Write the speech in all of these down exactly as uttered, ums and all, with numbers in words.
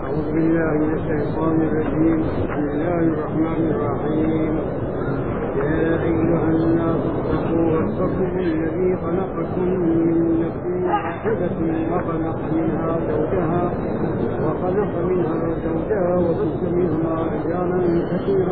أعوذ بالله من الشيطان الرجيم. بسم الله الرحمن الرحيم. يا أيها الناس اتقوا ربكم الذي خلقكم من نفس واحدة وخلق منها زوجها وخلق منها زوجها وبث منهما رجالا كثيرا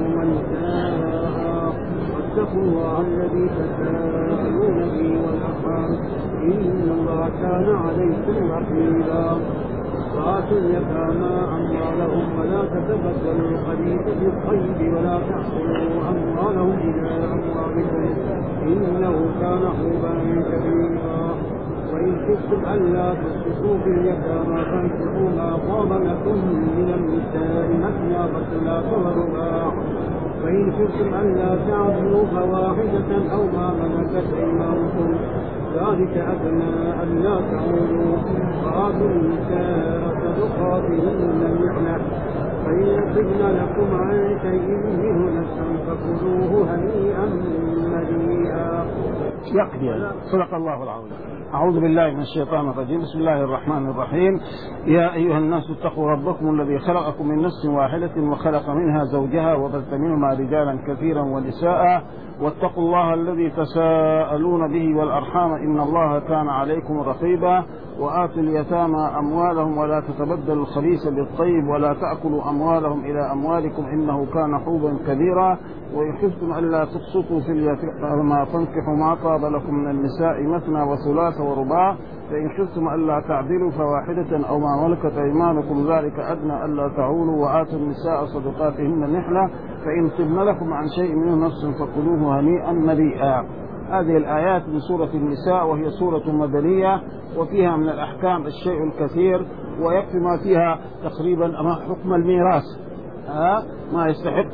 ونساء واتقوا الله الذي تساءلون به والأرحام إن الله كان عليكم رقيبا. وآتوا اليتامى أموالهم ولا تتبدلوا الخبيث بالطيب ولا تأكلوا أموالهم إلى أموالكم إنه كان حوبا كبيرا. وإن خفتم ألا تسقطوا في اليتامى فانكحوا ما طاب لكم من النساء مثنى وثلاث ورباع. وإن خفتم ألا تعدلوا فواحدة أو ما ملكت أيمانكم ذلك أدنى ألا تعودوا. وآتوا النساء صدقاتهن نحلة فإن طبن لكم عن شيء منه نفسا فكلوه هنيئا مريئا. يقضي. صدق الله العظيم. أعوذ بالله من الشيطان الرجيم. بسم الله الرحمن الرحيم. يا أيها الناس اتقوا ربكم الذي خلقكم من نفس واحدة وخلق منها زوجها وبث منهما رجالا كثيرا ونساء واتقوا الله الذي تساءلون به والأرحام إن الله كان عليكم رقيبا. وآتوا اليتامى أموالهم ولا تتبدلوا الخبيث بالطيب ولا تأكلوا أموالهم إلى أموالكم إنه كان حوبا كبيرا. وإن خفتم ألا تقسطوا في اليتامى فانكحوا ما طاب لكم من النساء مثنى وثلاث ورباع. فإن خفتم ألا تعدلوا فواحدة أو ما ملكت أيمانكم ذلك أدنى ألا تعولوا. وآتوا النساء صدقاتهن نحلة فإن طبن لكم عن شيء منه نفس فكلوه هنيئا مريئا. هذه الآيات من سورة النساء وهي سورة مدنية وفيها من الأحكام الشيء الكثير ويكفي ما فيها تقريبا حكم الميراث ما يستحق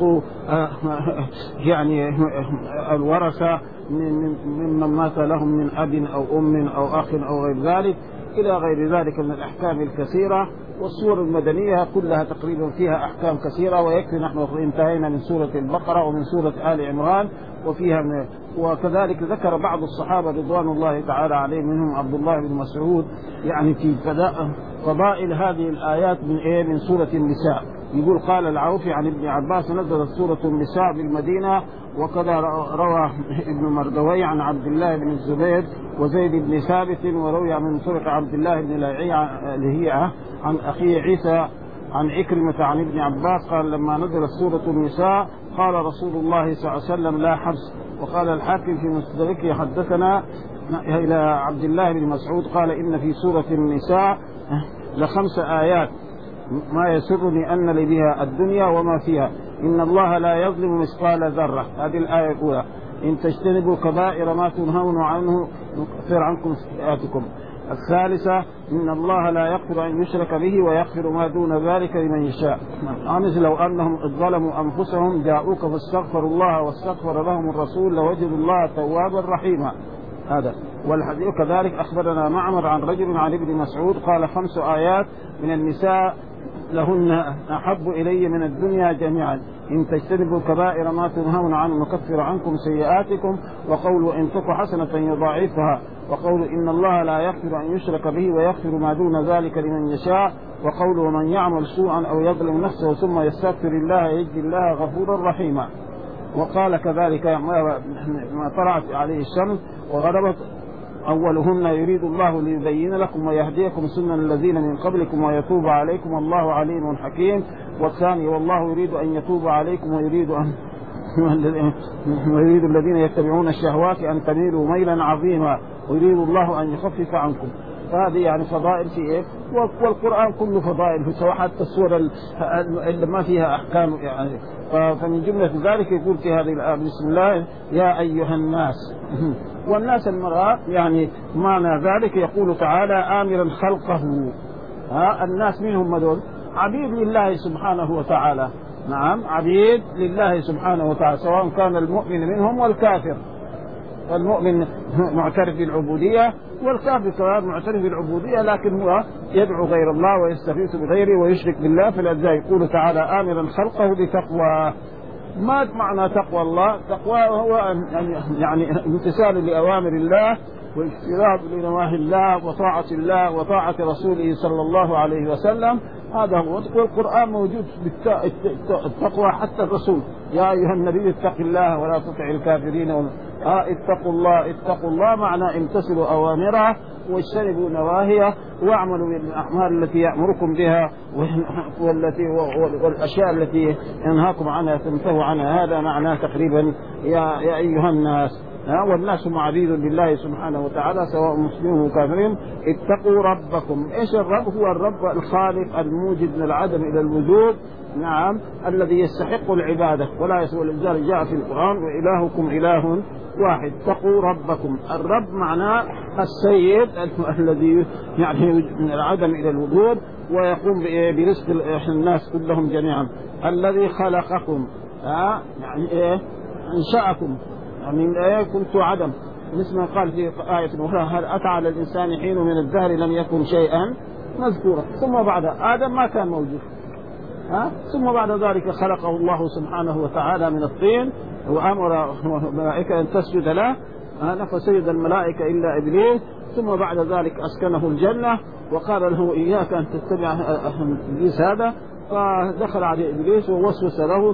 يعني الورثة ممن مات لهم من أب أو أم أو أخ أو غير ذلك إلى غير ذلك من الأحكام الكثيرة. والسور المدنية كلها تقريبا فيها أحكام كثيرة ويكفي نحن انتهينا من سورة البقرة ومن سورة آل عمران وفيها من وكذلك ذكر بعض الصحابة رضوان الله تعالى عليهم منهم عبد الله بن مسعود يعني في فضائل هذه الآيات من إيه من سورة النساء. يقول قال العوفي عن ابن عباس نزلت سورة النساء بالمدينة. وكذا روى ابن مردوي عن عبد الله بن الزبير وزيد بن ثابت وروي من طرق عبد الله بن لهيعة عن أخيه عيسى عن عكرمة عن ابن عباس قال لما نزلت سورة النساء قال رسول الله صلى الله عليه وسلم لا حبس. وقال الحاكم في مستدركه حدثنا إلى عبد الله بن مسعود قال إن في سورة النساء لخمس آيات ما يسرني أن لي بها الدنيا وما فيها إن الله لا يظلم مثقال ذرة. هذه الآية الأولى. إن تجتنبوا كبائر ما تنهون عنه نكفر عنكم سيئاتكم. الثالثة إن الله لا يغفر أن يشرك به ويغفر ما دون ذلك لمن يشاء. الخامس لو أنهم ظلموا أنفسهم جاءوك فاستغفروا الله واستغفر لهم الرسول لوجدوا الله توابا رحيما. هذا والحديث كذلك أخبرنا معمر عن رجل عن ابن مسعود قال خمس آيات من النساء لهن أحب إلي من الدنيا جميعا إن تجتنبوا كبائر ما تنهون عنه نكفر عنكم سيئاتكم وقولوا إن تك حسنة يضاعفها وقولوا إن الله لا يغفر أن يشرك به ويغفر ما دون ذلك لمن يشاء وقولوا من يعمل سوءا أو يظلم نفسه ثم يستغفر الله يجزي الله غفورا رحيما. وقال كذلك ما طلعت عليه الشمس وغربت أولهن يريد الله ليبين لكم ويهديكم سنن الذين من قبلكم ويتوب عليكم الله عليم حكيم. والثاني والله يريد أن يتوب عليكم ويريد أن ويريد الذين يتبعون الشهوات أن تميلوا ميلا عظيما ويريد الله أن يخفف عنكم. فهذه يعني فضائل في إيه والقرآن كله فضائل سواء حتى السورة اللي ما فيها أحكام يعني. فمن جملة ذلك يقول في هذه الآية بسم الله يا أيها الناس. والناس المرأة يعني معنى ذلك يقول تعالى آمرا خلقه. ها الناس منهم مدول عبيد لله سبحانه وتعالى. نعم عبيد لله سبحانه وتعالى سواء كان المؤمن منهم والكافر. المؤمن معترف بالعبودية والكافر كمان معترف بالعبودية لكن هو يدعو غير الله ويستغيث بغيره ويشرك بالله. فلذا يقول تعالى آمرا خلقه بتقوى. ما معنى تقوى الله؟ تقوى هو يعني امتثال لأوامر الله واجتناب لنواهي الله وطاعة الله وطاعة رسوله صلى الله عليه وسلم. هذا هو. والقرآن موجود بالتقوى حتى الرسول يا أيها النبي اتق الله ولا تطع الكافرين آه اتقوا الله. اتقوا الله معنى امتثلوا أوامره واجتنبوا نواهيه واعملوا بالأعمال التي يأمركم بها والتي والأشياء التي ينهاكم عنها تنتهوا عنها. هذا معناه تقريبا يا, يا أيها الناس. والناس معبيد لله سبحانه وتعالى سواء مسلمين وكافرين. اتقوا ربكم. ايش الرب؟ هو الرب الخالق الموجد من العدم الى الوجود، نعم، الذي يستحق العباده ولا يسوى. لذلك جاء في القرآن وإلهكم إله واحد. اتقوا ربكم. الرب معناه السيد الذي يعني من العدم الى الوجود ويقوم برزق الناس كلهم جميعا. الذي خلقكم ها يعني ايه؟ انشأكم من ايه؟ كنتم عدم، مثل ما قال في آية أخرى هل أتى على الإنسان حين من الدهر لم يكن شيئا مذكورا. ثم بعد آدم ما كان موجود، ها؟ ثم بعد ذلك خلقه الله سبحانه وتعالى من الطين وأمر الملائكة أن تسجد له فسجد الملائكة إلا إبليس. ثم بعد ذلك أسكنه الجنة وقال له إياك أن تتبع إبليس هذا، فدخل عليه إبليس ووسوس له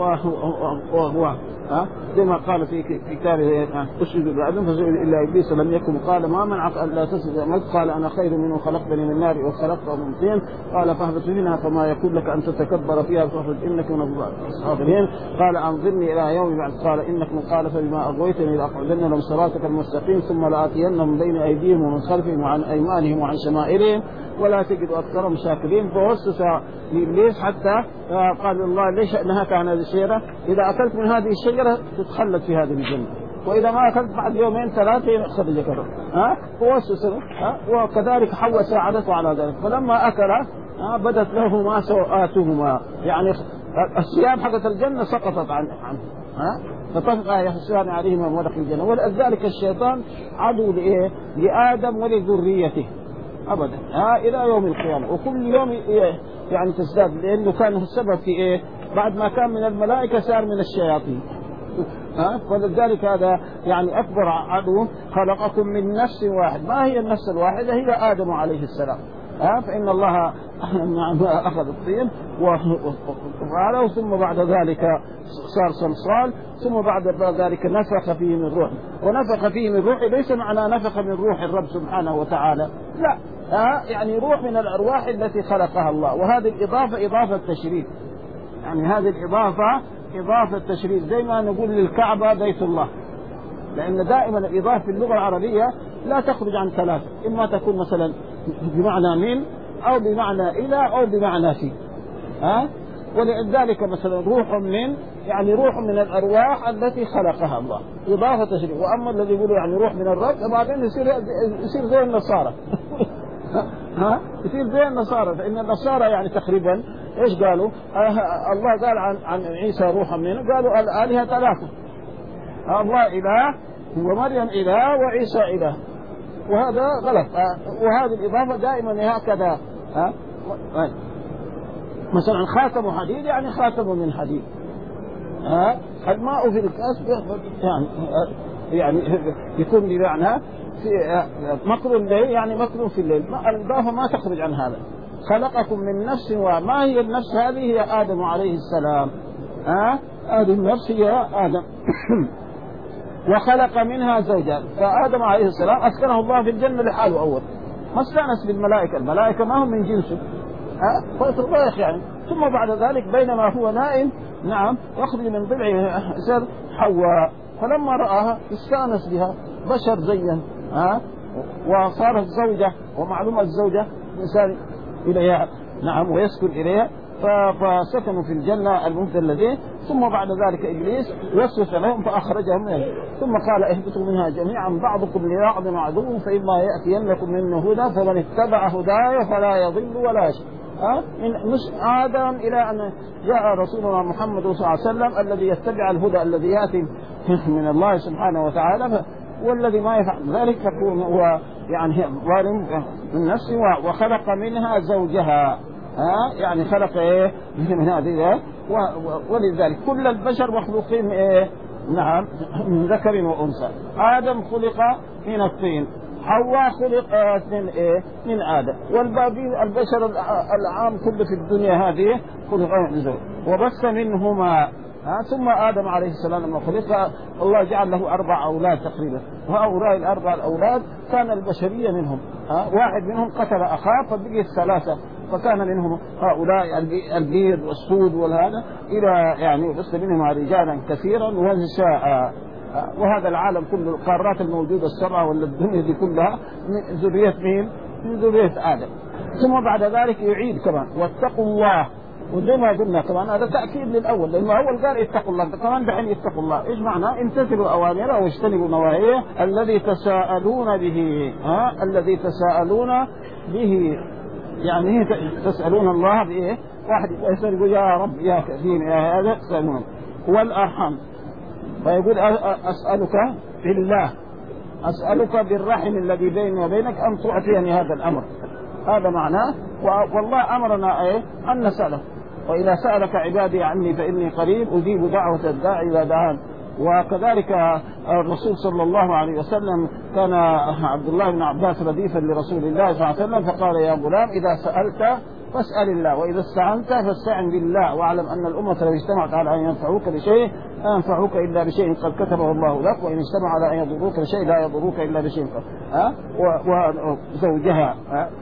وهو زي ما قال في كتابه اسجد لآدم فسجد إلا إبليس لم يكن. قال ما منعك ألا تسجد؟ قال أنا خير منه خلقتني من نار وخلقته من طين. قال فاهبط منها فما يكون لك أن تتكبر فيها فاخرج إنك من الصاغرين. قال أنظرني إلى يوم بعد. قال إنك من قال فبما أغويتني لأقعدن لهم صراطك المستقيم ثم لآتينهم من بين أيديهم ومن خلفهم وعن أيمانهم وعن شمائلهم ولا تجد أكثرهم شاكرين. فوسوس لإبليس حتى قال الله ليش نهاك عن هذه الشجرة؟ إذا أكلت من هذه الشجرة تتخلد في هذه الجنة، وإذا ما أكلت بعد يومين ثلاثة خرج كذا. ها فوسوس ها. وكذلك حواء ساعدته على ذلك. فلما أكل ها بدت لهما سوآتهما، يعني الثياب حقت الجنة سقطت عنه ها فطفق يحسان عليهما من ورق الجنة. ولذلك الشيطان عدو لإيه؟ لآدم ولذريته أبدا ها إلى يوم القيامة. وكل يوم يعني تزداد، لأنه كان السبب في إيه؟ بعد ما كان من الملائكة صار من الشياطين ها. فلذلك هذا يعني أكبر عدو. خلقكم من نفس واحد. ما هي النفس الواحدة؟ هي آدم عليه السلام ها. فإن الله أخذ الطين وقال ثم بعد ذلك صار صلصال ثم بعد ذلك نفخ فيه من روح. ونفخ فيه من روح ليس معنى نفخ من روح الرب سبحانه وتعالى، لا ها يعني روح من الأرواح التي خلقها الله. وهذه الإضافة إضافة تشريف، يعني هذه الإضافة إضافة تشريف زي ما نقول للكعبة بيت الله، لأن دائما الإضافة في اللغة العربية لا تخرج عن ثلاثة، إما تكون مثلا بمعنى من أو بمعنى إلى أو بمعنى في ها. ولذلك مثلا روح من يعني روح من الأرواح التي خلقها الله إضافة تشريف. وأما الذي يقولوا يعني روح من الرب بعدين يصير يصير زي النصارى ها يصير زي النصارى. فإن النصارى يعني تقريبا إيش قالوا؟ آه الله قال عن عن عيسى روحا منه، قالوا الآلهة ثلاثة، الله إله ومريم إله وعيسى إله، وهذا غلط. آه وهذه الإضافة دائما هكذا ها. آه مثلا خاتم حديد يعني خاتم من حديد ها. الماء في الكاس يعني يعني يكون بمعنى مكر الليل يعني مكر في الليل. الإضافة ما تخرج عن هذا. خلقكم من نفس واحدة. ما هي النفس هذه؟ هي آدم عليه السلام ها. هذه النفس هي آدم وخلق منها زوجها. فآدم عليه السلام أسكنه الله في الجنة لحاله أول، ما استأنس بالملائكة، الملائكة ما هم من جنسه ها فأترضيخ يعني. ثم بعد ذلك بينما هو نائم نعم يخرج من ضلعه سر حواء، فلما رآها استأنس بها بشر زيا ها وصارت زوجة. ومعلومة الزوجة إنسان إليها نعم ويسكن إليها، فسكنوا في الجنة الممتلئة. ثم بعد ذلك إبليس وسوس لهم فأخرجهم منها ثم قال اهبطوا منها جميعا بعضكم لبعض عدو فإما يأتينكم منه هدى فمن اتبع هداي فلا يضل ولا يشقى. أه؟ من مش آدم إلى أن جاء رسولنا محمد صلى الله عليه وسلم الذي يتبع الهدى الذي يأتي من الله سبحانه وتعالى. والذي ما يفعل ذلك فكون هو يعني ظالم من نفسه. وخلق منها زوجها ها يعني خلق ايه من هذه. ولذلك كل البشر مخلوقين ايه نعم من ذكر وأنثى. آدم خلق من الطين، حواء خلق من إيه من آدم، والباقي البشر العام كله في الدنيا هذه خلق من زوج وبث منهما. ثم آدم عليه السلام لما خلق الله جعل له أربع أولاد تقريبا، وهؤلاء الأربع الأولاد كان البشرية منهم واحد منهم قتل أخاه فبقي الثلاثة، فكان منهم هؤلاء البيض والسود والهذا إلى يعني بس منهم رجالا كثيرا ونساء. وهذا العالم كله القارات الموجودة السبعة ولا الدنيا دي كلها من ذرية مين؟ من ذرية آدم. ثم بعد ذلك يعيد كمان واتقوا الله، وزي ما قلنا كمان هذا تأكيد للأول، لأنه أول قال اتقوا الله، كمان دحين اتقوا الله. إيش معنى؟ امتثلوا أوامره واجتنبوا نواهيه الذي تساءلون به. ها الذي تساءلون به يعني تسألون الله بإيه؟ واحد يسأل يقول يا رب يا كريم يا هذا تسألون. والأرحام فيقول أسألك بالله، أسألك بالرحم الذي بيني وبينك أن تعطيني هذا الأمر. هذا معناه. والله أمرنا إيه؟ أن نسأله، وإذا سألك عبادي عني فإني قريب أجيب دعوة الداعي إذا دعان. وكذلك الرسول صلى الله عليه وسلم كان عبد الله بن عباس رديفا لرسول الله صلى الله عليه وسلم فقال يا غلام إذا سألت فاسأل الله وإذا استعنت فاستعن بالله، واعلم أن الأمة لو اجتمعت على أن ينفعوك بشيء لا ينفعوك إلا بشيء قد كتبه الله لك، وإن اجتمع على أن يضروك بشيء لا يضروك إلا بشيء قد ها وزوجها.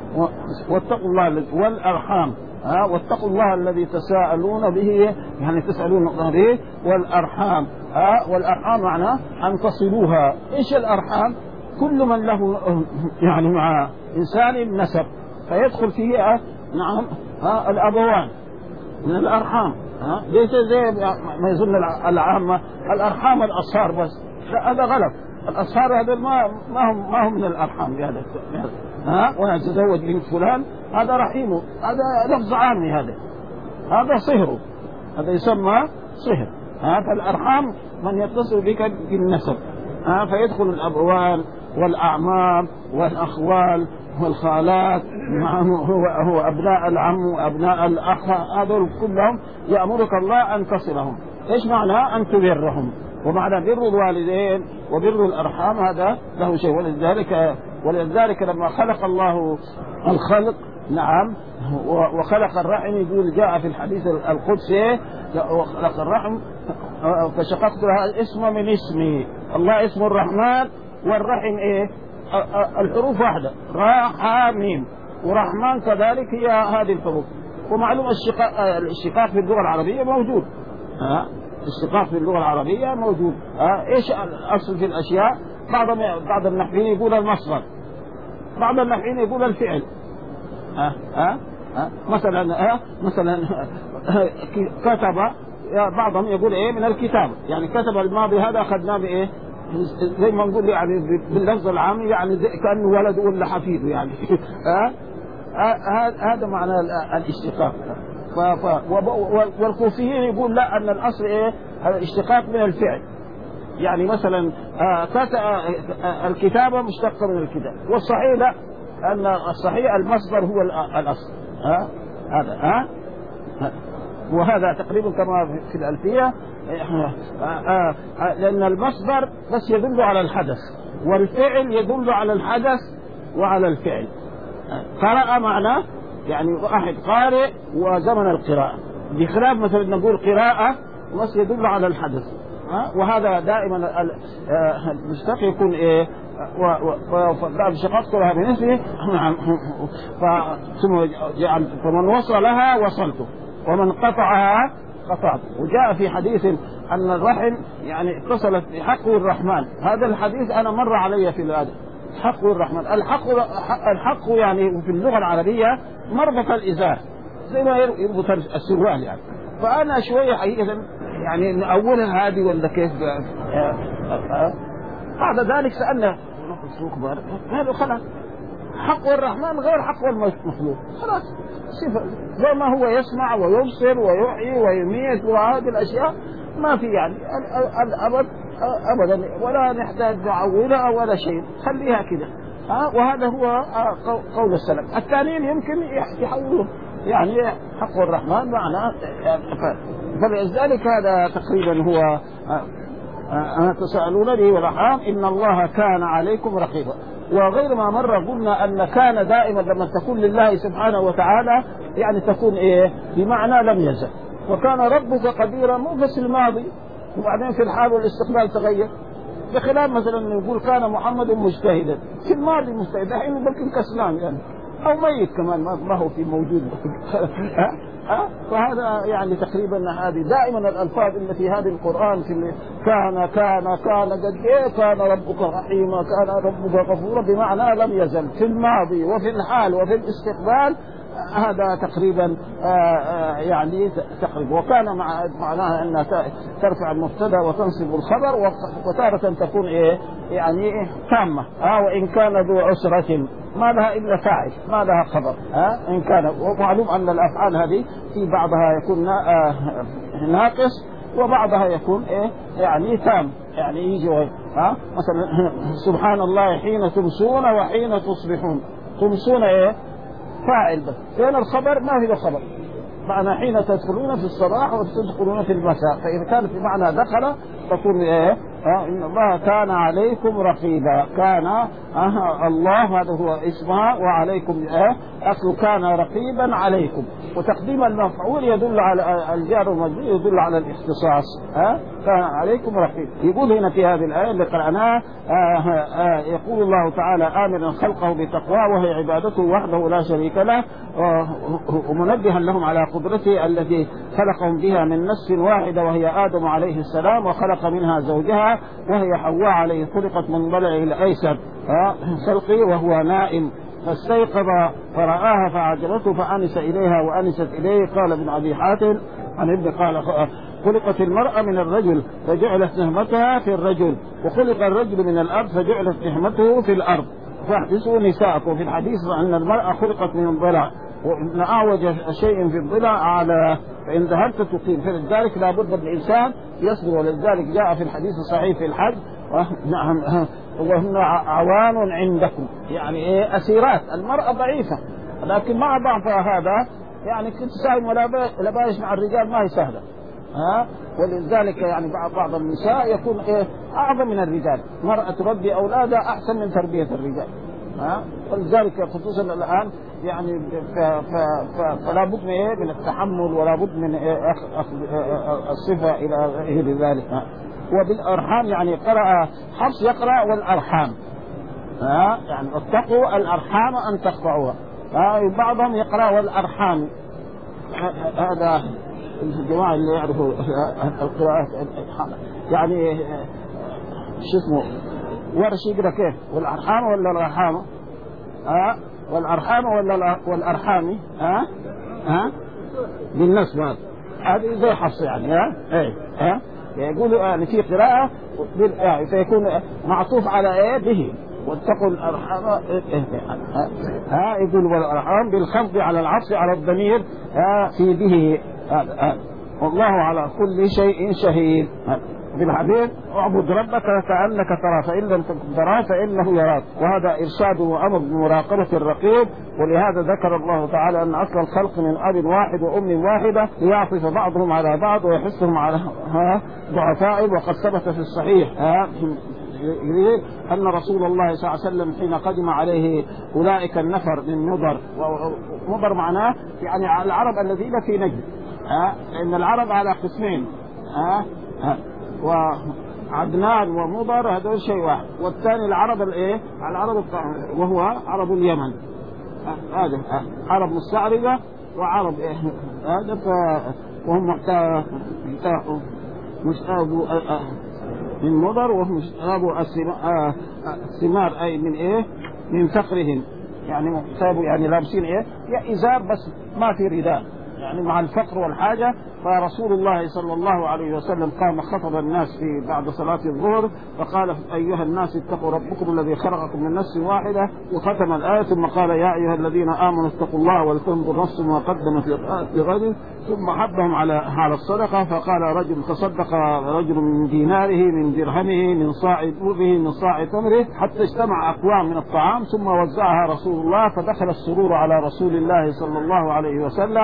واتقوا الله والأرحام. ها واتقوا الله الذي تساءلون به يعني تسألون به والأرحام. ها والأرحام معناه أن تصلوها. إيش الأرحام؟ كل من له يعني مع إنسان نسب فيدخل فيه نعم ها الأبوان من الأرحام. ها ليس زي ما يظن العامة الأرحام الأصهار بس، لا هذا غلط. الأصهار هذا ما ما هم ما هم من الأرحام بهذا. ها ويتزوج بنت فلان هذا رحيمه، هذا لفظ عامي، هذا هذا صهره، هذا يسمى صهر. ها فالأرحام من يتصل بك بالنسب. ها فيدخل الأبوان والأعمام والأخوال والخالات هو هو أبناء العم وأبناء الأخ، هذول كلهم يأمرك الله أن تصلهم. إيش معنى؟ أن تبرهم. ومعنى بر الوالدين وبر الأرحام هذا له شيء. ولذلك ولذلك لما خلق الله الخلق نعم وخلق الرحم يقول جاء في الحديث القدسي وخلق الرحم فشققت لها اسم من اسمي. الله اسمه الرحمن والرحم ايه الحروف واحدة راء حاء ميم، ورحمن كذلك هي هذه الحروف. ومعلوم الشقاق الاشتقاق في اللغة العربية موجود. ها الاشتقاق في اللغة العربية موجود. ها ايش الاصل في الاشياء؟ بعض بعض النحويين يقول المصدر، بعض النحويين يقول الفعل. ها ها ها مثلا ها مثلا كتب بعضهم يقول ايه من الكتاب، يعني كتب الماضي هذا اخذناه بايه زي ما نقول يعني باللفظ العام يعني كأنه ولد ولا حفيده يعني. ها هذا معنى الاشتقاق. والكوفيين يقول لا ان الاصل ايه الاشتقاق من الفعل، يعني مثلا الكتابة مشتقة من الكتاب، والصحيح لا، أن الصحيح المصدر هو الأصل. ها هذا ها وهذا تقريبا كما في الألفية، لأن المصدر بس يدل على الحدث والفعل يدل على الحدث وعلى الفعل. قرأ معناه يعني واحد قارئ وزمن القراءة، بخلاف مثلا نقول قراءة بس يدل على الحدث. وهذا دائما المشتق يكون ايه شققتها بنفسه فمن وصلها وصلته ومن قطعها قطعته. وجاء في حديث ان الرحم يعني اتصلت بحقه الرحمن. هذا الحديث انا مر علي في الادب. حقه الرحمن، الحق الحق يعني في اللغه العربيه مربط الازار زي ما يربط السروال يعني. فانا شويه حقيقه يعني من اولها هذه ولا كيف. بعد ذلك سالنا قالوا خلاص حق الرحمن غير حق المخلوق، خلاص صفه زي ما هو يسمع ويبصر ويحيي ويميت وهذه الاشياء ما في يعني الابد ابدا ولا نحتاج نعولها ولا شيء، خليها كده. ها وهذا هو قول السلف. الثانيين يمكن يحولوه يعني حق الرحمن معناه، فلذلك هذا تقريبا هو أنا تسألونني والأرحام إن الله كان عليكم رقيبا. وغير ما مرة قلنا أن كان دائما لما تكون لله سبحانه وتعالى يعني تكون إيه بمعنى لم يزل. وكان ربك قديرا مو بس الماضي وبعدين في الحال والاستقبال تغير، بخلاف مثلا يقول كان محمد مجتهدا في الماضي مجتهد الحين يمكن كسلان يعني أو ميت كمان ما هو في موجود ها. فهذا يعني تقريبا هذه دائما الألفاظ التي هذه القرآن في كان كان كان قد إيه كان ربك رحيما كان ربك غفورا بمعنى لم يزل في الماضي وفي الحال وفي الاستقبال. هذا تقريبا آآ آآ يعني تقريبا. وكان مع معناها أنها ترفع المبتدا وتنصب الخبر وتارة تكون إيه يعني تامة ها. وإن كان ذو عسرة ما لها إلا فاعل ما لها خبر ها. إن كان ومعلوم أن الأفعال هذه في بعضها يكون ناقص وبعضها يكون إيه يعني تام يعني يجي ها. مثلا سبحان الله حين تمسون وحين تصبحون. تمسون إيه فاعل بس فين الخبر ما في خبر معنى حين تدخلون في الصباح وتدخلون في المساء. فإذا كان في معنى دخل تكون إيه آه إن الله كان عليكم رقيبا. كان آه الله هذا هو اسمها وعليكم إيه أصل كان رقيبا عليكم. وتقديم المفعول يدل على الجار والمجرور يدل على الاختصاص ها. كان عليكم رقيب. يقول هنا في هذه الآية اللي قرأناها آه آه يقول الله تعالى آمرا خلقه بتقواه وهي عبادته وحده لا شريك له ومنبها لهم على قدرته التي خلقهم بها من نفس واحدة وهي آدم عليه السلام وخلق منها زوجها وهي حواء عليه خلقت من ضلع الأيسر خلقي وهو نائم فاستيقظ فرآها فعجبته فأنس إليها وأنست إليه. قال ابن أبي حاتم عن ابن قال خلقت المرأة من الرجل فجعلت نهمتها في الرجل وخلق الرجل من الأرض فجعلت نهمته في الأرض فاحدثوا نساءكم. في الحديث أن المرأة خلقت من الضلع وإن أعوج شيء في الضلع على فإن ذهبت تقيم. فلذلك لا بد الإنسان يصبر. ولذلك جاء في الحديث الصحيح في الحج نعم وهن عوان عندكم يعني إيه أسيرات. المرأة ضعيفة لكن مع ضعفها هذا يعني كنت ساهم ولا بايش مع الرجال ما هي سهلة ها. ولذلك يعني بعض بعض النساء يكون إيه أعظم من الرجال. مرأة تربي أولادها أحسن من تربية الرجال ها. ولذلك خصوصا الآن يعني فلا بد من إيه من التحمل ولا بد من إيه أخذ الصفة إلى غير ذلك ها. وبالأرحام يعني قرأ حفص يقرأ والأرحام ها يعني اتقوا الأرحام أن تقطعوها ها. بعضهم يقرأ والأرحام. هذا الجماعة اللي يعرفوا القراءات يعني شو اسمه ورش يقرأ كيف والأرحام ولا الأرحام ها والأرحام ولا والأرحامي ها ها بالنسب هذه زي حفص يعني ها ايه ها يقولوا يعني في قراءة يعني فيكون معطوف على ايه به واتقوا الأرحام ها يقول والأرحام بالخفض على العطف على الضمير ها في به والله على كل شيء شهيد. في الحديث اعبد ربك كأنك تراه فإن لم تكن تراه فإنه يراك. وهذا إرشاد وأمر بمراقبة الرقيب. ولهذا ذكر الله تعالى أن أصل الخلق من أب واحد وأم واحدة ليعطف بعضهم على بعض ويحثهم على ضعفائهم. وقد ثبت في الصحيح أن رسول الله صلى الله عليه وسلم حين قدم عليه أولئك النفر من مضر. ومضر معناه يعني العرب الذين في نجد لأن العرب على قسمين ها وعدنان ومضر هذول شيء واحد. والثاني العرب الايه العرب وهو عرب اليمن هذا عرب مستعربة وعرب ايه هذا وهم محتاجوا مشابه من مضر وهم مشابه الثمار اي من ايه من فقرهم يعني محتاجوا يعني لابسين ايه يا ازار بس ما في رداء يعني مع الفقر والحاجة. فرسول الله صلى الله عليه وسلم قام خطب الناس في بعد صلاة الظهر فقال أيها الناس اتقوا ربكم الذي خلقكم من نفس واحدة وختم الآية ثم قال يا أيها الذين آمنوا اتقوا الله ولتنظر نفس ما قدمت لغد ثم حثهم على على الصدقة. فقال رجل تصدق رجل من ديناره من درهمه من صاع بره من صاع تمره حتى اجتمع أقوام من الطعام ثم وزعها رسول الله فدخل السرور على رسول الله صلى الله عليه وسلم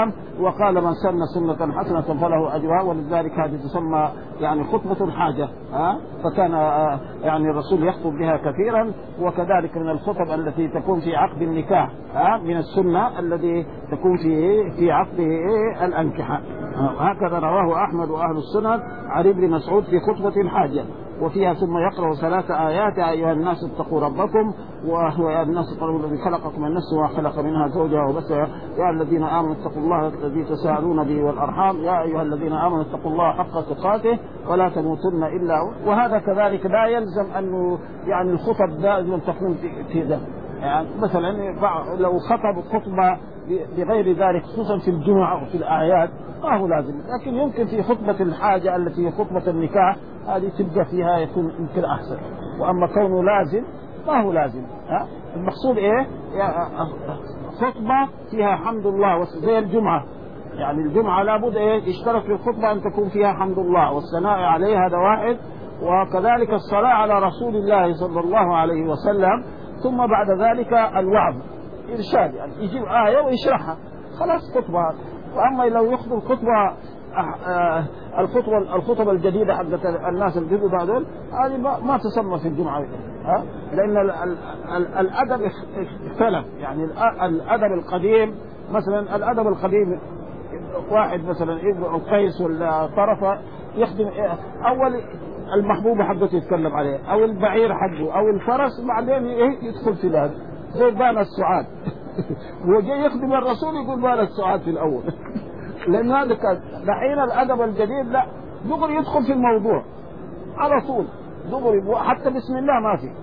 وقال من سن سنة حسنة فله أجرها، ولذلك هذه تسمى يعني خطبة الحاجة. ها فكان يعني الرسول يخطب بها كثيرا. وكذلك من الخطب التي تكون في عقد النكاح، ها من السنة الذي تكون في في عقد الأنكحة. هكذا رواه أحمد وأهل السنن عن ابن مسعود في خطبة الحاجة، وفيها ثم يقرأ ثلاث آيات: يا أيها الناس اتقوا ربكم، وهو يا الناس اتقوا الذي خلقكم من نفس وخلق منها زوجها وبث يا الذين آمنوا اتقوا الله الذي تساءلون به والأرحام يا أيها الذين آمنوا اتقوا الله حق تقاته ولا تموتن إلا هو. وهذا كذلك لا يلزم أنه يعني الخطب لازم تكون في ذا، يعني مثلا لو خطب خطبة بغير ذلك خصوصا في الجمعة وفي الأعياد ما هو لازم، لكن يمكن في خطبة الحاجة التي هي خطبة النكاح هذه تبقى فيها يكون يمكن أحسن. وأما كونه لازم ما هو لازم. ها المقصود إيه؟ خطبة فيها حمد الله زي الجمعة، يعني الجمعة لابد إيه يشترك في الخطبة أن تكون فيها حمد الله والثناء عليه، هذا واحد. وكذلك الصلاة على رسول الله صلى الله عليه وسلم، ثم بعد ذلك الوعظ إرشاد، يعني يجيب آية ويشرحها خلاص خطبة. وأما لو يخطب خطبة الخطبة الخطبة الجديدة حقت الناس الجدد هذول هذه ما تسمى في الجمعة، ها لأن الأدب اختلف. يعني الأدب القديم مثلا الأدب القديم واحد مثلا ابن القيس ولا طرفة يخدم أول المحبوب حقته يتكلم عليه، أو البعير حقه، أو الفرس، بعدين يدخل في هذا زي بان السعاد وجاي يخدم الرسول يقول بان السعاد في الأول لأن هذا كان. دحين الأدب الجديد لا، دغري يدخل في الموضوع على طول دغري، حتى بسم الله ما في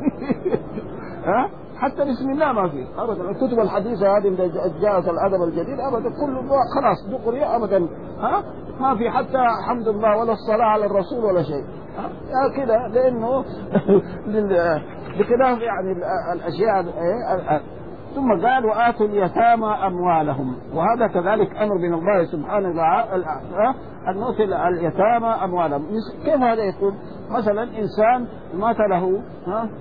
ها حتى بسم الله ما في أبدا. الكتب الحديثة هذه إذا جاءت الأدب الجديد أبدا كله خلاص دغري أبدا، ها ما في حتى حمد الله ولا الصلاة على الرسول ولا شيء ها كده، لأنه بخلاف يعني الأشياء. ثم قال وآتوا اليتامى أموالهم، وهذا كذلك أمر من الله سبحانه وتعالى أن نؤتي اليتامى أموالهم. كيف هذا يكون؟ مثلا إنسان مات له ها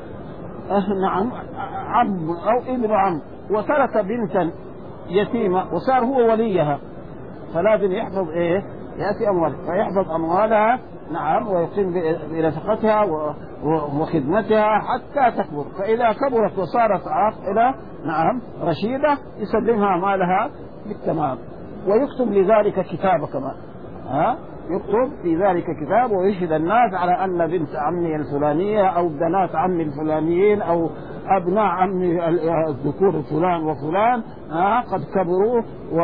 نعم عم أو ابن عم وترك بنتا يتيمة وصار هو وليها، فلازم يحفظ إيه؟ يأتي أموالها، فيحفظ أموالها نعم ويقيم بنفقتها وخدمتها حتى تكبر. فإذا كبرت وصارت عاقلة نعم رشيدة يسلمها مالها بالتمام، ويكتب لذلك كتابة كمان، ها يكتب في ذلك كتاب ويشهد الناس على أن بنت عمي الفلانية أو بنات عمي الفلانيين أو أبناء عمي الذكور فلان وفلان ها قد كبروا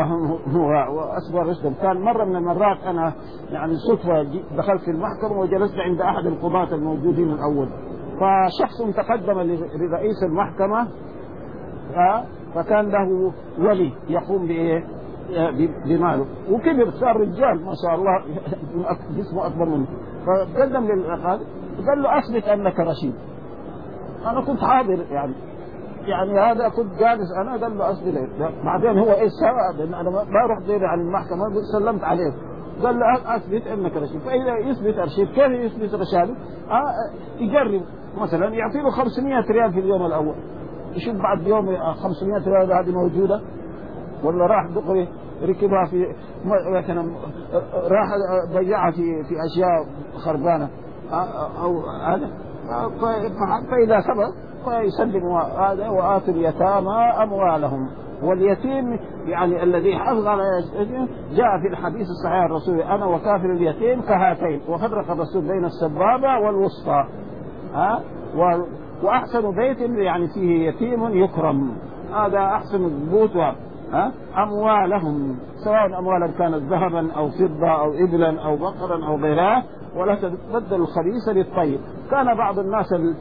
وأصبر رشدهم. كان مرة من المرات أنا يعني صدفة دخلت في المحكمة وجلست عند أحد القضاة الموجودين الأول، فشخص تقدم لرئيس المحكمة ها فكان له ولي يقوم بإيه بماله، وكبر صار رجال ما شاء الله جسمه أكبر منه، فقدم للقاضي قال له أثبت أنك رشيد. أنا كنت حاضر يعني يعني هذا كنت جالس أنا، قال له أثبت. بعدين هو إيش سوى؟ أنا ما رحت غير عن المحكمة سلمت عليه، قال له أثبت أنك رشيد. فإذا يثبت رشيد كيف يثبت رشاده؟ آه يجرب مثلا يعطيله خمسمائة ريال في اليوم الأول، يشوف بعد يوم خمسمائة ريال هذه موجودة ولا راح دغري ركبها في مثلا راح ضيعها في في اشياء خربانه او هذا، فاذا ثبت فيسلم هذا وآتوا اليتامى اموالهم. واليتيم يعني الذي حافظ على جاء في الحديث الصحيح الرسول انا وكافر اليتيم كهاتين، وفرق الرسول بين السبابه والوسطى ها واحسن بيت يعني فيه يتيم يكرم، هذا احسن بيوت. ها أموالهم سواء أموالا كانت ذهبا أو فضة أو إبلا أو بقرا أو غيرها، ولا تبدل الخبيث للطيب. كان بعض الناس ال...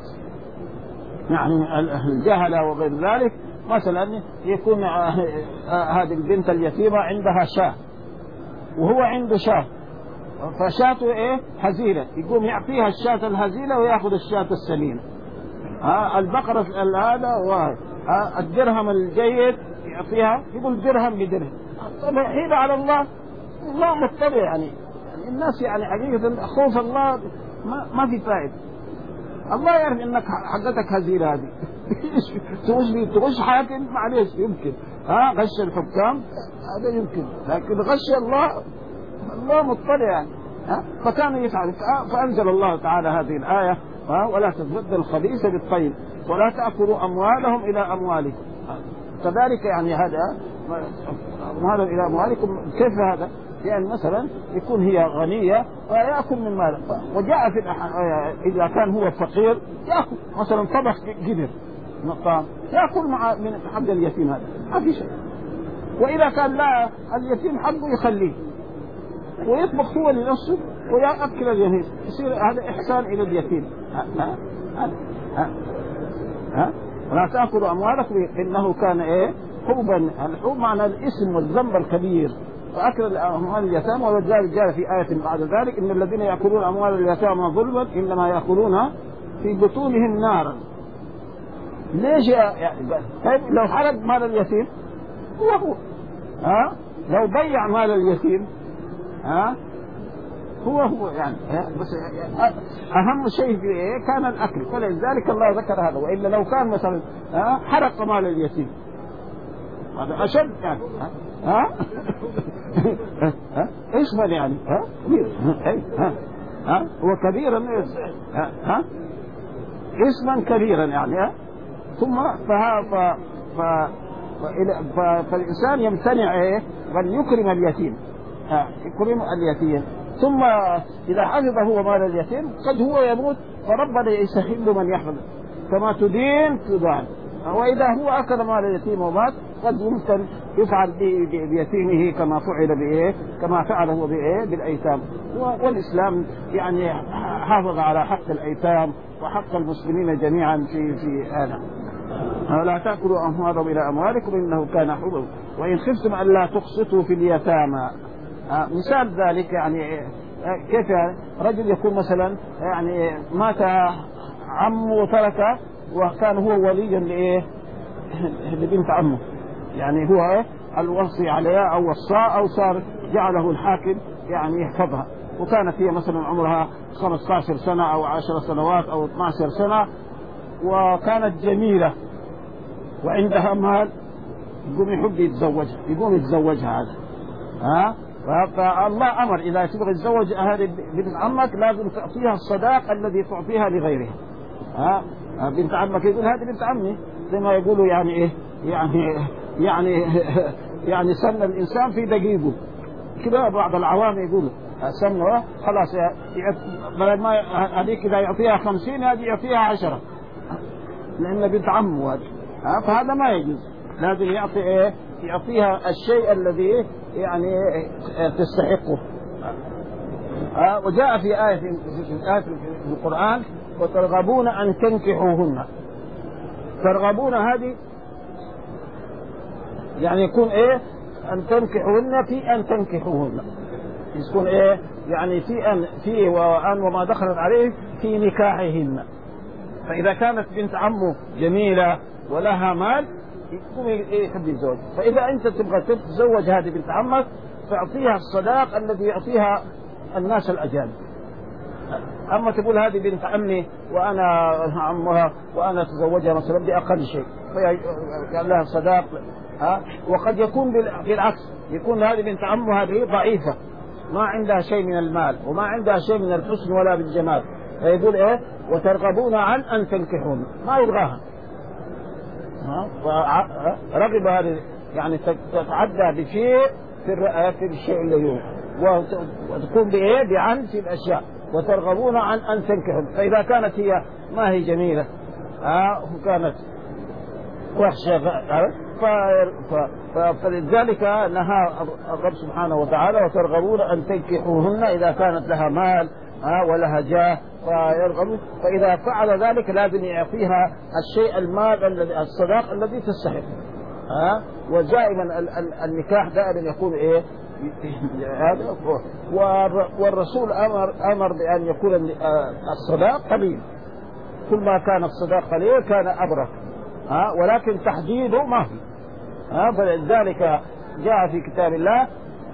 يعني الجهلة وغير ذلك مثلا يكون هذه البنت اليتيمة عندها شاة وهو عنده شاة، فشاته إيه هزيلة، يقوم يعطيها الشاة الهزيلة ويأخذ الشاة السمينة. ها البقرة هذا والدرهم الجيد يعطيها، يقول درهم بدرهم. طبعا حيل على الله، الله متبع يعني الناس يعني حقيقة خوف الله ما, ما في فائدة. الله يعرف انك حقتك هزيلة هذه تغش تغش حاكم معليش يمكن، ها غش الحكام هذا يمكن، لكن غش الله الله مطلع يعني. ها فكان يفعل، فأنزل الله تعالى هذه الآية ها ولا تتبدل الخبيث بالطيب ولا تأكلوا أموالهم إلى أموالكم. كذلك يعني هذا أموالهم إلى أموالكم، كيف هذا؟ يعني مثلا يكون هي غنية ويأكل من ماله، وجاء في إذا كان هو فقير يأكل مثلا طبخ قدر نقام يأكل مع من حق اليتيم، هذا ما في شيء. وإذا كان لا اليتيم حقه يخليه ويطبخ هو لنفسه ويأكل اليتيم، يصير هذا إحسان إلى اليتيم. ها ها ها ها, ها؟ ولا تأكلوا أموالكم إنه كان إيه حوبا. الحوب معنى الاسم والذنب الكبير، فأكل أموال اليتامى. ولذلك جاء في آية بعد ذلك إن الذين يأكلون أموال اليتامى ظلما إنما يأكلونها في بطونهم نارا. ليش يعني؟ طيب لو حرق مال اليتيم هو ها، لو ضيع مال اليتيم ها هو هو يعني، بس أهم شيء في إيه كان الأكل، فلذلك الله ذكر هذا. وإلا لو كان مثلا ها حرق مال اليتيم هذا أشد يعني. ها ها ايش مال يعني؟ ها كبير ها ها هو كبيرا ها ها اسما كبيرا يعني. ها ثم فها ف ف فالإنسان يمتنع إيه بل يكرم اليتيم، ها يكرم اليتيم. ثم إذا حفظ هو مال اليتيم قد هو يموت فربنا يسهل من يحفظ، كما تدين تدان. وإذا هو أكل مال اليتيم ومات قد يمكن يفعل بيتيمه كما فعل بإيه كما فعل هو بإيه بالأيتام. والإسلام يعني حافظ على حق الأيتام وحق المسلمين جميعا في في هذا. لا تأكلوا أموالهم إلى أموالكم إنه كان حوبا وإن خفتم ألا تقسطوا في اليتامى. مثال ذلك يعني كيف يعني رجل يكون مثلا يعني مات عمه وتركه وكان هو وليا لإيه لبنت عمه، يعني هو الوصي عليها أو وصاء أو صار جعله الحاكم يعني يحفظها، وكانت هي مثلا عمرها خمسة عشر سنة أو عشر سنوات أو اثنتي عشرة سنة وكانت جميلة وعندها مال، يقوم يحب يتزوجها، يقوم يتزوجها هذا. ها فالله أمر إذا تبغى تتزوج هذه بنت عمك لازم تعطيها الصداق الذي تعطيها لغيرها. ها بنت عمك يقول هذه بنت عمي، زي ما يقولوا يعني إيه يعني يعني يعني سن الإنسان في دقيقه كذا. بعض العوام يقولوا سنه خلاص بدل ما هذيك إذا يعطيها خمسين هذه يعطيها عشرة لأن بنت عمه هذا. فهذا ما يجوز، لازم يعطي إيه يعطيها الشيء الذي يعني تستحقه. وجاء في آية في آية في القرآن وترغبون أن تنكحوهن. ترغبون هذه يعني يكون إيه أن تنكحوهن في أن تنكحوهن، يكون إيه يعني في أن في وأن وما دخلت عليه في نكاحهن. فإذا كانت بنت عمه جميلة ولها مال يقوم يحب الزوج، فإذا أنت تبغى تتزوج هذه بنت عمك تعطيها الصداق الذي يعطيها الناس الأجانب. أما تقول هذه بنت عمي وأنا عمها وأنا أتزوجها مثلا بأقل شيء فقال لها الصداق. ها وقد يكون بالعكس، يكون هذه بنت عمه هذه ضعيفة ما عندها شيء من المال وما عندها شيء من الحسن ولا بالجمال، فيقول إيه وترغبون عن أن تنكحون ما يبغاها. رغب هذه يعني تتعدى بشيء في في الشيء اللي وتكون بإيه بعن في الأشياء. وترغبون عن أن تنكحون، فإذا كانت هي ما هي جميلة ها وكانت وحشة فلذلك نهى الرب سبحانه وتعالى وترغبون أن تنكحوهن إذا كانت لها مال ها ولها جاه فيرغب. فإذا فعل ذلك لازم يعطيها الشيء المال الذي الصداق الذي تستحق. ها ودائما النكاح دائما يكون إيه هذا. والرسول أمر أمر بأن يكون الصداق قليل، كل ما كان الصداق قليل كان أبرك. ها ولكن تحديده ما في. ها فلذلك جاء في كتاب الله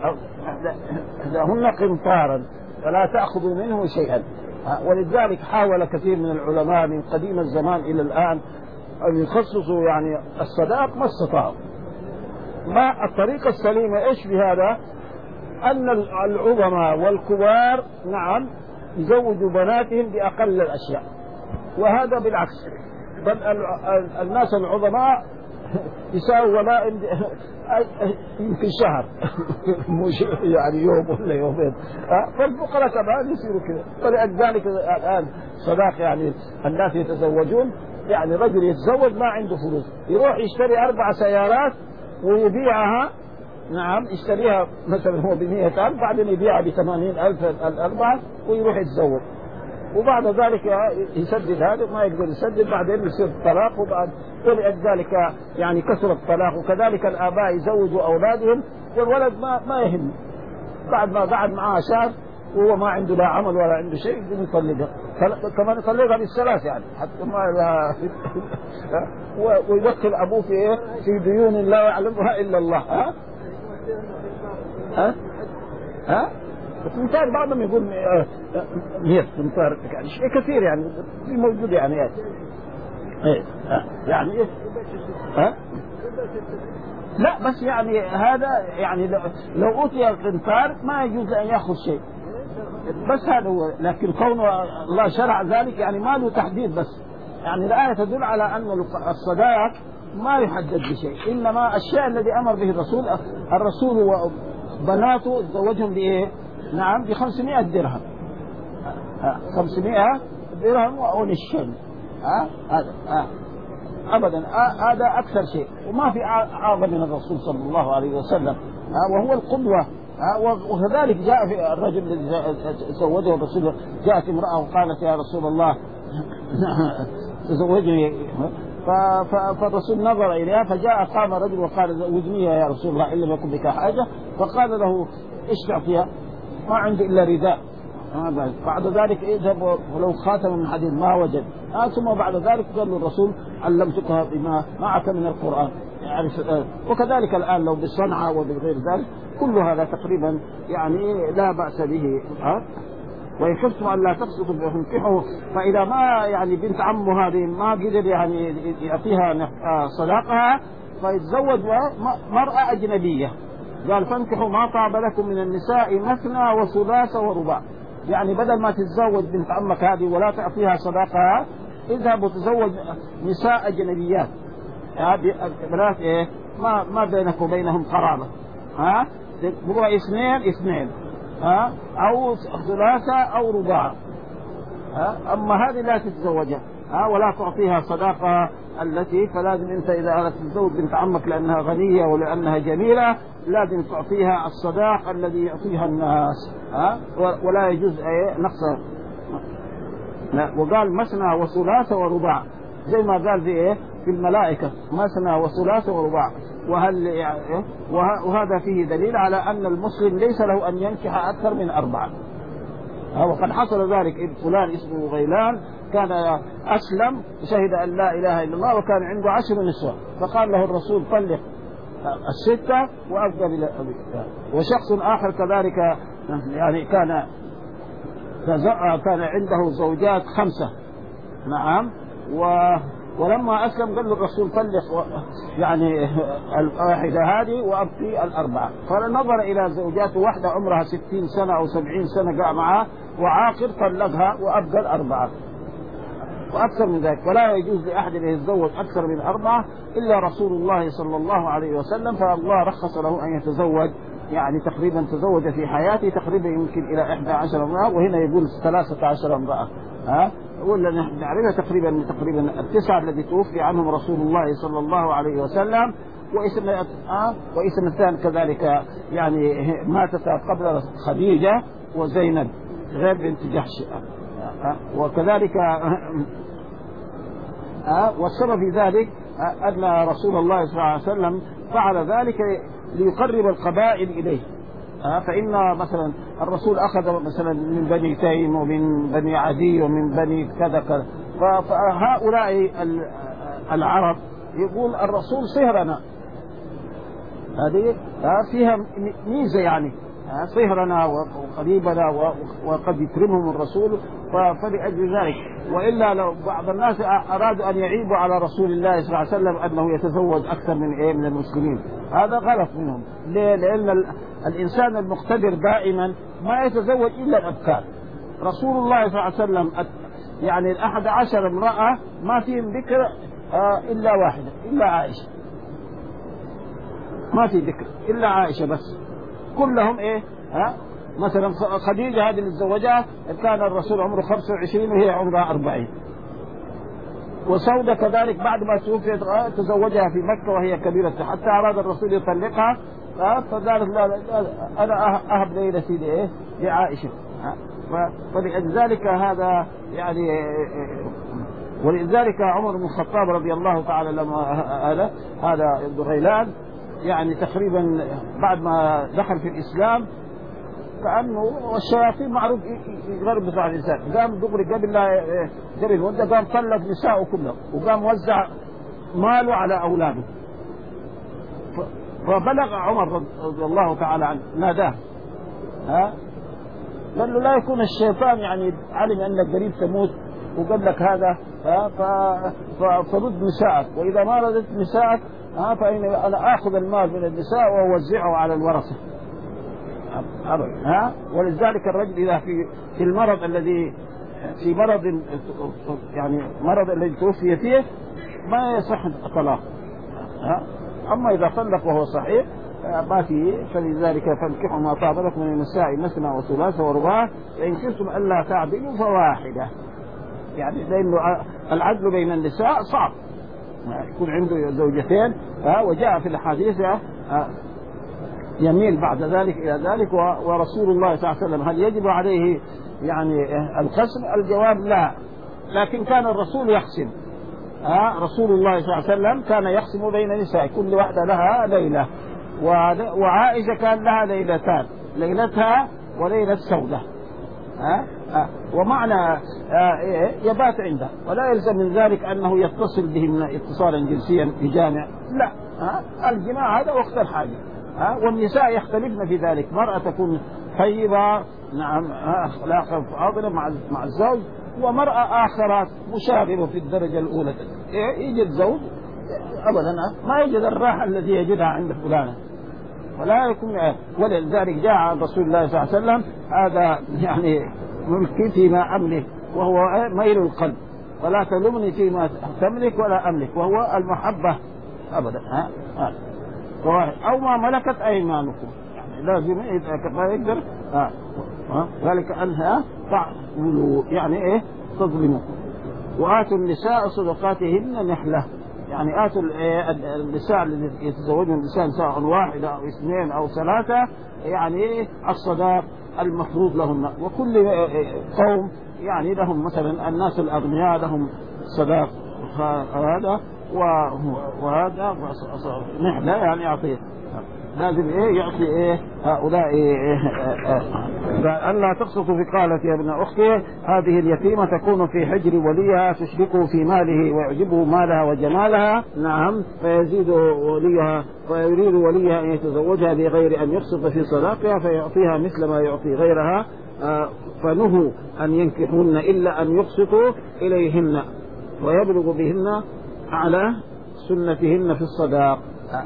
هن قنطارا فلا تأخذوا منه شيئا. ولذلك حاول كثير من العلماء من قديم الزمان إلى الآن أن يخصصوا يعني الصداق ما استطاعوا. ما الطريقة السليمة إيش في هذا؟ أن العظماء والكبار نعم يزوجوا بناتهم بأقل الأشياء، وهذا بالعكس، بل الناس العظماء يساوي ولاء يمكن شهر مش يعني يوم ولا يومين، فالفقراء كمان يصيروا كذا. فلذلك الآن صداق يعني الناس يتزوجون، يعني رجل يتزوج ما عنده فلوس يروح يشتري أربع سيارات ويبيعها، نعم يشتريها مثلا هو بمئة ألف بعدين يبيعها بثمانين ألف الأربعة ويروح يتزوج، وبعد ذلك يسدد هذا ما يقدر يسدد، بعدين يصير طلاق، وبعد ولذلك يعني كثر الطلاق. وكذلك الآباء يزوجوا أولادهم والولد ما ما يهم، بعد ما بعد معاه شهر وهو ما عنده لا عمل ولا عنده شيء يقدر يطلقها، كمان يطلقها بالثلاث يعني حتى ما لها ويدخل أبوه في إيه في ديون لا يعلمها إلا الله. ها ها ها تمثال بعضهم يقول مية تمثال يعني شيء كثير يعني في موجود يعني يعني إيه يعني إيه ها لا بس يعني هذا يعني لو أوتي القنطار ما يجوز أن يأخذ شيء، بس هذا هو. لكن كون الله شرع ذلك يعني ما له تحديد، بس يعني الآية تدل على أن الصداق ما يحدد بشيء، إنما الشيء الذي أمر به الرسول الرسول وبناته زوجهم بإيه؟ نعم بخمسمائة درهم، خمسمائة درهم وأول الشيء ها هذا ها أبدا هذا أكثر شيء، وما في أعظم من الرسول صلى الله عليه وسلم وهو القدوة. وكذلك جاء في الرجل الذي زوجه الرسول، جاءت امرأة وقالت يا رسول الله تزوجني، فالرسول نظر إليها، فجاء قام رجل وقال زوجني يا رسول الله إن لم يكن بك حاجة، فقال له إيش تعطيها؟ ما عندي إلا رداء. بعد ذلك اذهب ولو خاتم من حديد ما وجد. آه ثم بعد ذلك قال له الرسول علمتك بما معك من القرآن يعني. وكذلك الآن لو بالصنعة وبغير ذلك كل هذا تقريبا يعني لا بأس به. ها وإن خفتم أن لا تقسطوا فانكحوا، فإذا ما يعني بنت عمه هذه ما قدر يعني يعطيها صداقها فيتزوج مرأة أجنبية، قال فانكحوا ما طاب لكم من النساء مثنى وثلاث ورباع، يعني بدل ما تتزوج بنت عمك هذه ولا تعطيها صداقها اذهب وتزوج نساء أجنبيات بنات إيه ما ما بينك وبينهم قرابة، ها بقوا اثنين اثنين ها أو ثلاثة أو رباع، ها أما هذه لا تتزوجها ها ولا تعطيها صداقة التي، فلازم أنت إذا أردت تتزوج بنت عمك لأنها غنية ولأنها جميلة لازم تعطيها الصداق الذي يعطيها الناس ها ولا يجوز أي نقص. وقال مثنى وثلاث ورباع زي ما قال في إيه في الملائكة مثنى وثلاث ورباع. وهل يعني وهذا فيه دليل على أن المسلم ليس له أن ينكح أكثر من أربعة. وقد حصل ذلك فلان اسمه غيلان كان أسلم وشهد أن لا إله إلا الله وكان عنده عشر نسوة، فقال له الرسول طلق الستة وأفضل إلى أبي. وشخص آخر كذلك يعني كان كان عنده زوجات خمسة نعم و ولما أسلم قال له الرسول طلق يعني الواحدة هذه وأبقي الأربعة، فنظر إلى زوجاته واحدة عمرها ستين سنة أو سبعين سنة قاع معها وعاقر طلقها وأبقى الأربعة وأكثر من ذلك. ولا يجوز لأحد أن يتزوج أكثر من أربعة إلا رسول الله صلى الله عليه وسلم، فالله رخص له أن يتزوج يعني تقريبا تزوج في حياته تقريبا يمكن إلى إحدى عشر امرأة، وهنا يقول ثلاثة عشر امرأة ها ولا نحن نعرفها تقريبا من تقريبا التسعة الذي توفي عنهم رسول الله صلى الله عليه وسلم. واسم آه واسم الثاني كذلك يعني ماتت قبل خديجة وزينب غير بنت جحش آه وكذلك آه والسبب في ذلك آه أن رسول الله صلى الله عليه وسلم فعل ذلك ليقرب القبائل إليه. آه فإن مثلا الرسول أخذ مثلا من بني تيم ومن بني عدي ومن بني كذا كذا، فهؤلاء العرب يقول الرسول صهرنا هذه آه فيها ميزة يعني صهرنا وقريبنا وقد يكرمهم الرسول، فلأجل ذلك. وإلا لو بعض الناس أرادوا أن يعيبوا على رسول الله صلى الله عليه وسلم أنه يتزوج أكثر من إيه من المسلمين، هذا غلط منهم. ليه؟ لأن الإنسان المقتدر دائما ما يتزوج إلا الأبكار. رسول الله صلى الله عليه وسلم يعني الأحد عشر امرأة ما فيهم ذكر إلا واحدة، إلا عائشة، ما في ذكر إلا عائشة بس، كلهم إيه ها. مثلا خديجة هذه اللي تزوجها كان الرسول عمره خمسة وعشرين وهي عمرها أربعين. وسودة كذلك بعد ما توفيت تزوجها في مكة وهي كبيرة، حتى أراد الرسول يطلقها فقالت لا, لا أنا أهب ليلتي لإيه لعائشة. ولذلك هذا يعني ولذلك عمر بن الخطاب رضي الله تعالى لما هذا هذا غيلان يعني تقريبا بعد ما دخل في الإسلام كأنه الشياطين معروف يغرب على الإنسان، قام دغري قبل لا قبل مدة قام طلق نساءه كلهم وقام وزع ماله على أولاده. فبلغ عمر رضي الله تعالى عنه ناداه ها قال له لا يكون الشيطان يعني علم أنك قريب تموت وقال لك هذا فرد نساءك، وإذا ما ردت نساءك ها فإن أنا آخذ المال من النساء وأوزعه على الورثة أبدا ها. ولذلك الرجل إذا في في المرض الذي في مرض يعني مرض الذي توفي فيه ما يصح الطلاق ها. أما إذا طلق وهو صحيح ما فيه، فلذلك فانكحوا ما طاب لكم من النساء مثنى وثلاث ورباع فإن كنتم ألا تعدلوا فواحدة. يعني لأنه العدل بين النساء صعب، يكون عنده زوجتين ها. وجاء في الحديث يميل بعد ذلك إلى ذلك. ورسول الله صلى الله عليه وسلم هل يجب عليه يعني القسم؟ الجواب لا، لكن كان الرسول يقسم ها. رسول الله صلى الله عليه وسلم كان يقسم بين نساء كل واحدة لها ليلة، وعائشة كان لها ليلتان، ليلتها وليلة سودة ها. ومعنى يبات عنده، ولا يلزم من ذلك أنه يتصل بهم اتصالا جنسيا بجامع، لا ها. الجماع هذا وقت الحاجة ها. والنساء يختلفن في ذلك، مرأة تكون طيبة نعم أخلاقها فاضلة مع مع الزوج، ومرأة آخرات مشاغبة في الدرجة الأولى يجد زوج أبدا ما يجد الراحة التي يجدها عند فلانة ولا يكون. ولذلك جاء رسول الله صلى الله عليه وسلم هذا يعني ملكي فيما أملك وهو ميل القلب، ولا تلومني فيما تملك ولا أملك وهو المحبة أبدا ها. أو ما ملكت أيمانكم، يعني لازم إذا كما يقدر ها ذلك أنها تعملوا يعني إيه تظلموا. وآتوا النساء صدقاتهن نحلة، يعني آتوا النساء الذي يتزوجون النساء سواء واحدة أو اثنين أو ثلاثة يعني الصداق المفروض لهم. وكل قوم يعني لهم مثلا الناس الأغنياء لهم صداق هذا وهذا نحلة يعني يعطيه لازم إيه يعطي إيه هؤلاء إيه ألا تقسطوا في قالت يا ابن أختي هذه اليتيمة تكون في حجر وليها تشركه في ماله ويعجبه مالها وجمالها نعم فيزيد وليها فيريد وليها أن يتزوجها بغير أن يقسط في صداقها فيعطيها مثل ما يعطي غيرها فنهوا أن ينكحون إلا أن يقسطوا إليهن ويبلغ بهن على سنتهن في الصداق.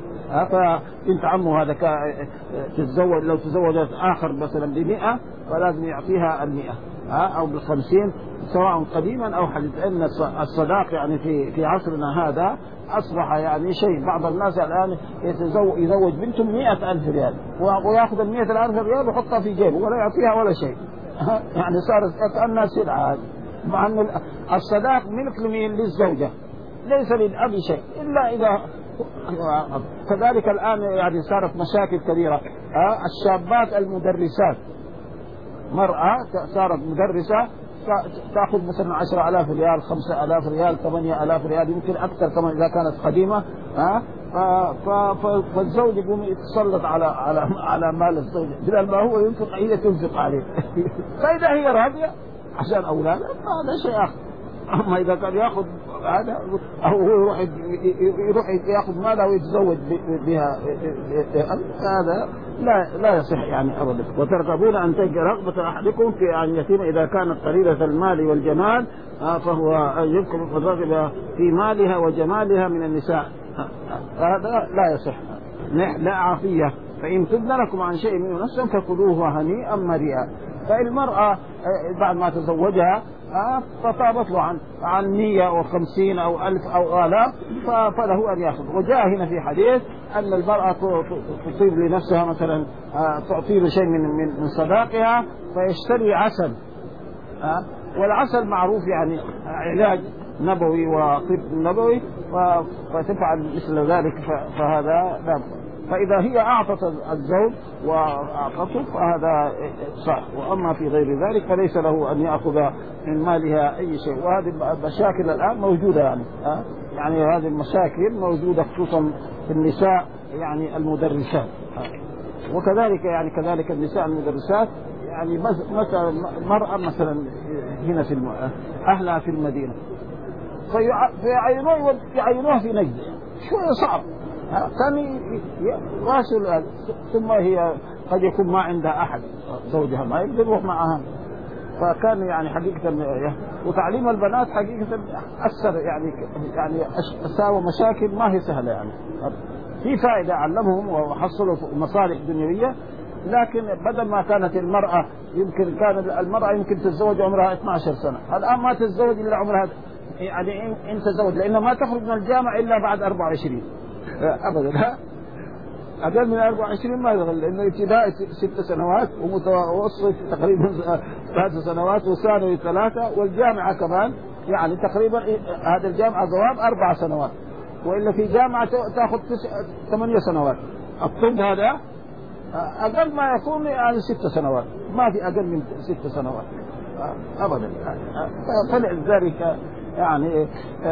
فبنت عمه هذا تتزوج لو تزوجت آخر مثلا بمئة فلازم يعطيها المئة أو بالخمسين سواء قديما أو حديث. إن الصداق يعني في في عصرنا هذا أصبح يعني شيء. بعض الناس الآن يتزوج يزوج بنته مئة ألف ريال ويأخذ المئة ألف ريال ويحطها في جيبه ولا يعطيها ولا شيء يعني صار كأنها سلعة. مع أن الصداق ملك لمين؟ للزوجة ليس للأب شيء إلا إذا. كذلك الآن يعني صارت مشاكل كبيرة. الشابات المدرسات مرأة صارت مدرسة تأخذ مثلا عشرة آلاف ريال خمسة آلاف ريال ثمانية آلاف ريال يمكن أكثر كمان إذا كانت قديمة. فالزوج يقوم يتسلط على على على مال الزوجة بدل ما هو ينفق هي تنفق عليه فإذا هي راضية عشان أولادها هذا شيء آخر. أما إذا كان يأخذ هذا أو يروح يروح يأخذ مالها ويتزوج بها، هذا لا لا يصح يعني أبدا. وترغبون أن تجد رغبة أحدكم في أن يتم إذا كانت قليلة المال والجمال فهو يذكر الرغبة في مالها وجمالها من النساء، هذا لا يصح. لا عافية، فإن تبن لكم عن شيء منه نفسا فكلوه هنيئا مريئا. فالمرأة بعد ما تزوجها فطابت له عن عن مية أو خمسين أو ألف أو آلاف فله أن يأخذ. وجاء هنا في حديث أن المرأة تصيب لنفسها مثلا تعطي له شيء من من صداقها فيشتري عسل، والعسل معروف يعني علاج نبوي وطب نبوي فتفعل مثل ذلك، فهذا لا. فإذا هي أعطت الزوج وأعطته فهذا صح، وأما في غير ذلك فليس له أن يأخذ من مالها أي شيء. وهذه المشاكل الآن موجودة يعني أه؟ يعني هذه المشاكل موجودة خصوصا في النساء يعني المدرسات أه؟ وكذلك يعني كذلك النساء المدرسات يعني مثلا مرأة مثلا هنا في الم... أهلها في المدينة فيعينوها يعينوها في نجد شوية صعب، كان راسل ثم هي قد يكون ما عندها أحد زوجها ما يقدر يروح معها، فكان يعني حقيقة وتعليم البنات حقيقة أثر يعني يعني أساوى مشاكل ما هي سهلة يعني. في فائدة علمهم وحصلوا مصالح دنيوية، لكن بدل ما كانت المرأة يمكن كان المرأة يمكن تتزوج عمرها اثنتي عشرة سنة، الآن ما تتزوج إلا عمرها يعني إن تزوج، لأنها ما تخرج من الجامعة إلا بعد أربعة وعشرين أبدا، لا أقل من أربعة وعشرين ما يدخل، لأنه ابتدائي ست سنوات ومتوسط تقريبا ثلاث سنوات وثانوي ثلاثة والجامعة كمان يعني تقريبا هذا الجامعة ضواب أربع سنوات، وإلا في جامعة تأخذ ثمانية سنوات. الطب هذا أقل ما يكون يعني ست سنوات، ما في أقل من ست سنوات أبدا. فلذلك يعني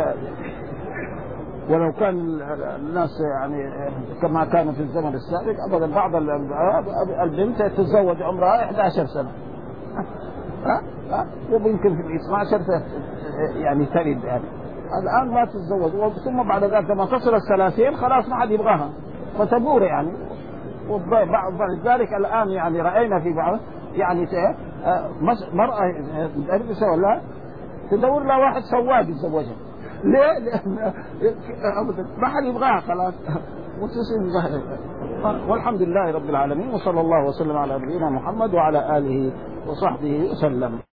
ولو كان الناس يعني كما كانوا في الزمن السابق أبدا بعض البنت تتزوج عمرها إحدى عشرة سنة ويمكن في اثنتي عشرة يعني تلد يعني. الآن ما تتزوج، ثم بعد ذلك لما تصل الثلاثين خلاص ما حد يبغاها فتبور يعني. وبعد ذلك الآن يعني رأينا في بعض يعني مرأة مدرسة ولا تدور لها واحد سواق يتزوجها. ليه؟ لأن ما حد يبغاها خلاص. والحمد لله رب العالمين، وصلى الله وسلم على نبينا محمد وعلى آله وصحبه وسلم.